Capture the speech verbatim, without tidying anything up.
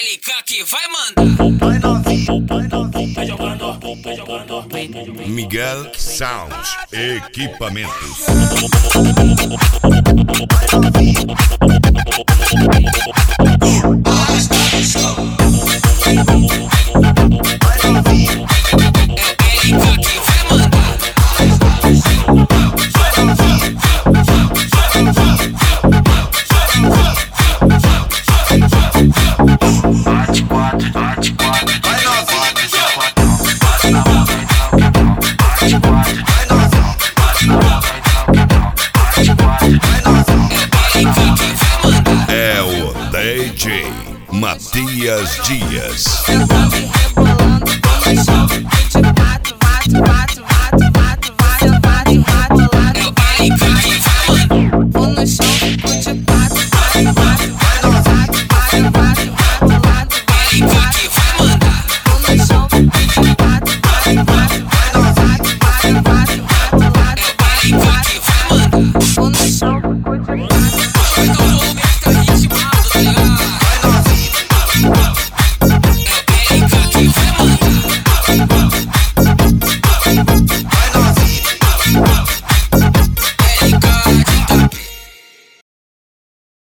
L K que vai mandar. Vai novinho, vai novinho, vai jogando, vai jogando. Miguel Sounds Equipamentos. Vai novinho. Vai novinho. É L K que vai mandar. Vai novinho. Bate quatro, bate quatro, Vai novinho. bate na boca e dá o quebrão. Bate quatro, Vai novinho. bate na boca e dá o quebrão. Bate quatro, Vai novinho. É L K que vai mandar. É o D J Matias Dias. Sentando e rebolando, vem no chão, vinte e quatro, quatro, quatro.